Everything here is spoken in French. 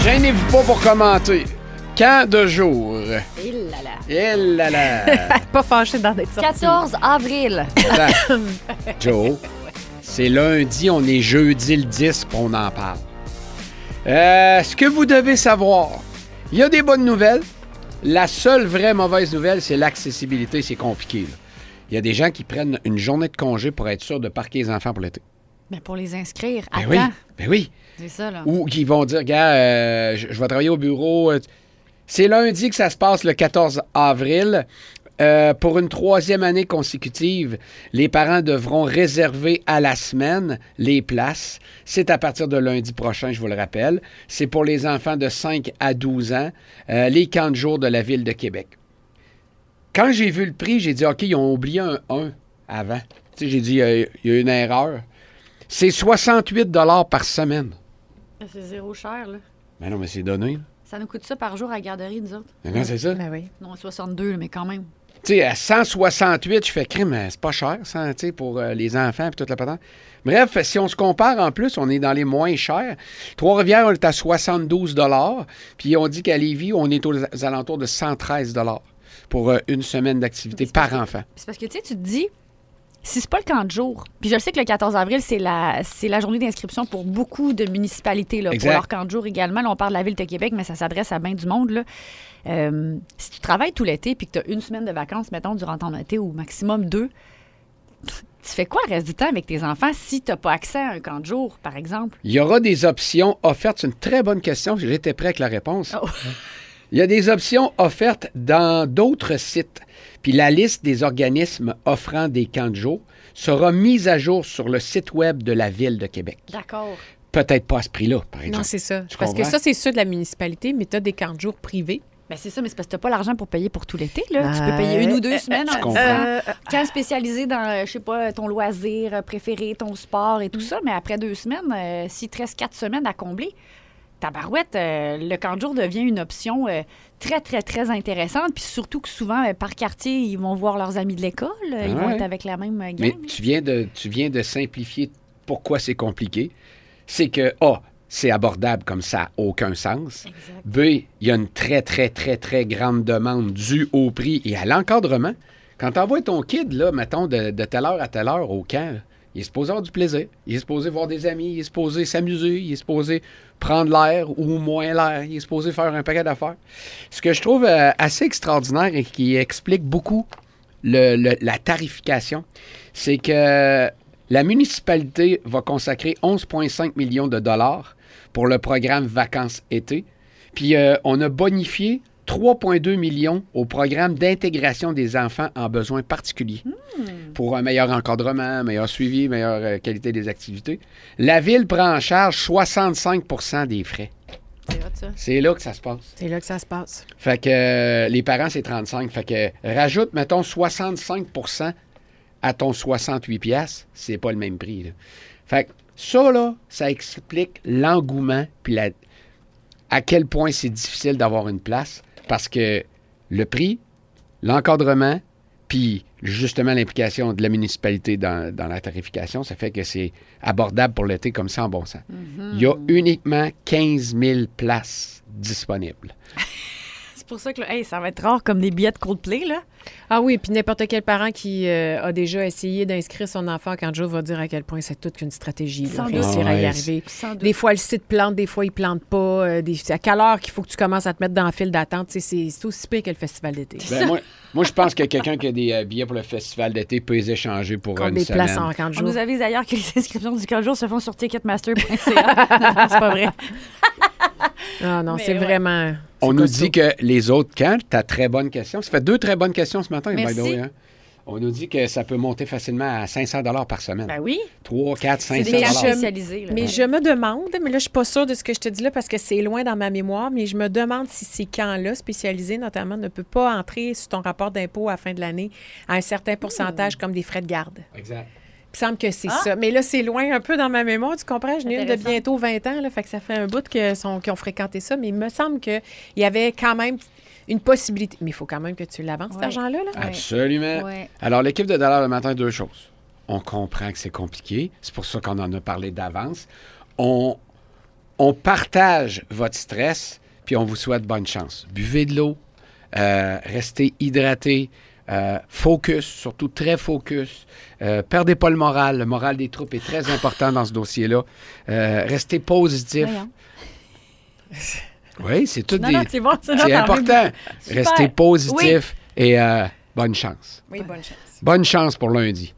Gênez-vous pas pour commenter. Camp de jour. Il là là. Il là là. Pas fâché d'en être sorti. 14 avril. Attends. Joe, c'est lundi, on est jeudi le 10, puis on en parle. Ce que vous devez savoir, il y a des bonnes nouvelles. La seule vraie mauvaise nouvelle, c'est l'accessibilité. C'est compliqué, là. Il y a des gens qui prennent une journée de congé pour être sûrs de parquer les enfants pour l'été. Mais pour les inscrire, Ben attends. oui, ben oui. C'est ça, là. Ou qui vont dire, gars, je vais travailler au bureau. C'est lundi que ça se passe, le 14 avril. Pour une 3e année consécutive, les parents devront réserver à la semaine les places. C'est à partir de lundi prochain, je vous le rappelle. C'est pour les enfants de 5 à 12 ans, les camps de jour de la Ville de Québec. Quand j'ai vu le prix, j'ai dit, OK, ils ont oublié un 1 avant. Tu sais, j'ai dit, il y a une erreur. C'est 68 $ par semaine. C'est zéro cher, là. Ben non, mais c'est donné, là. Ça nous coûte ça par jour à la garderie, nous autres. Ben non, c'est ça. Ben oui. Non, 62, là, mais quand même. Tu sais, à 168, je fais crime, c'est pas cher, ça, tu sais, pour les enfants et toute la patente. Bref, si on se compare en plus, on est dans les moins chers. Trois-Rivières, on est à 72 $. Puis on dit qu'à Lévis, on est aux alentours de 113 $ pour une semaine d'activité par enfant. C'est parce que, tu sais, tu te dis, si c'est pas le camp de jour, puis je sais que le 14 avril, c'est la journée d'inscription pour beaucoup de municipalités, là, pour Exact. leur camp de jour également. Là, on parle de la Ville de Québec, mais ça s'adresse à bien du monde, là. Si tu travailles tout l'été puis que tu as une semaine de vacances, mettons, durant ton été, ou maximum 2, tu fais quoi le reste du temps avec tes enfants si tu n'as pas accès à un camp de jour, par exemple? Il y aura des options offertes. C'est une très bonne question. J'étais prêt avec la réponse. Oh. Il y a des options offertes dans d'autres sites. Puis la liste des organismes offrant des camps de jour sera mise à jour sur le site web de la Ville de Québec. D'accord. Peut-être pas à ce prix-là, par exemple. Non, c'est ça. Tu Parce que comprends? ça, c'est ceux de la municipalité, mais tu as des camps de jour privés. Ben c'est ça, mais c'est parce que tu n'as pas l'argent pour payer pour tout l'été. Là. Tu peux Ouais. payer 1 ou 2 semaines en comprends. disant camp spécialisé dans, je sais pas, ton loisir préféré, ton sport et tout ça. Mais après 2 semaines, s'il te reste 4 semaines à combler, tabarouette, le camp de jour devient une option très, très, très intéressante. Puis surtout que souvent, par quartier, ils vont voir leurs amis de l'école. Ils vont Ouais. être avec la même gang. Mais tu viens de simplifier pourquoi c'est compliqué. C'est que, A, c'est abordable comme ça n'a aucun sens. Exact. B, il y a une très, très, très, très grande demande due au prix et à l'encadrement. Quand tu envoies ton kid, là, mettons, de telle heure à telle heure au camp, là, il est supposé avoir du plaisir. Il est supposé voir des amis. Il est supposé s'amuser. Il est supposé prendre l'air ou moins l'air. Il est supposé faire un paquet d'affaires. Ce que je trouve assez extraordinaire et qui explique beaucoup la tarification, c'est que la municipalité va consacrer 11,5 millions de dollars pour le programme Vacances-été. Puis on a bonifié 3,2 millions au programme d'intégration des enfants en besoins particuliers pour un meilleur encadrement, meilleur suivi, meilleure qualité des activités. La Ville prend en charge 65 % des frais. C'est hot, ça. C'est là que ça se passe. C'est là que ça se passe. Fait que les parents, c'est 35. Fait que rajoute, mettons, 65 % à ton 68 piastres, c'est pas le même prix, là. Fait que ça, là, ça explique l'engouement puis à quel point c'est difficile d'avoir une place parce que le prix, l'encadrement, puis justement l'implication de la municipalité dans la tarification, ça fait que c'est abordable pour l'été comme ça en bon sens. Il y a uniquement 15 000 places disponibles. C'est pour ça que là, hey, ça va être rare comme des billets de Coldplay, là. Ah oui, puis n'importe quel parent qui a déjà essayé d'inscrire son enfant quand Joe va dire à quel point c'est toute qu'une stratégie. Sans Là, doute. réussir à y Ouais. arriver. Sans doute. Des fois, le site plante, des fois, il plante pas. À quelle heure qu'il faut que tu commences à te mettre dans le fil d'attente? Tu sais, c'est aussi pire que le festival d'été. Ben, moi, je pense que quelqu'un qui a des billets pour le festival d'été peut les échanger pour Comme une des semaine. places en camp de On jour. nous avise d'ailleurs que les inscriptions du camp de jour se font sur ticketmaster.ca. Non, c'est pas vrai. Ah non, Mais c'est ouais. vraiment... On c'est nous costaud. dit que les autres camps, t'as très bonne question. Ça fait 2 très bonnes questions ce matin, by Merci. the way, hein. On nous dit que ça peut monter facilement à 500 $ par semaine. Ben oui. 3, 4, C'est 500 des camps $. spécialisés. Là. Mais je me demande, mais là, je suis pas sûre de ce que je te dis là parce que c'est loin dans ma mémoire, mais je me demande si ces camps-là, spécialisés notamment, ne peuvent pas entrer sur ton rapport d'impôt à la fin de l'année à un certain pourcentage comme des frais de garde. Exact. Il me semble que c'est Ah! ça. Mais là, c'est loin un peu dans ma mémoire, tu comprends? Je n'ai une de Intéressant. bientôt 20 ans, là, fait que ça fait un bout qu'ils ont fréquenté ça, mais il me semble qu'il y avait quand même une possibilité. Mais il faut quand même que tu l'avances, cet Ouais. argent-là. Là. Ouais. Absolument. Ouais. Alors, l'équipe de Dollar le matin, 2 choses. On comprend que c'est compliqué. C'est pour ça qu'on en a parlé d'avance. On On partage votre stress, puis on vous souhaite bonne chance. Buvez de l'eau, restez hydraté, focus, surtout très focus. Perdez pas le moral. Le moral des troupes est très important dans ce dossier-là. Restez positif. Oui, c'est tout Non, c'est bon, c'est important. Super. Restez positif et bonne chance. Oui, bonne chance. Bonne chance pour lundi.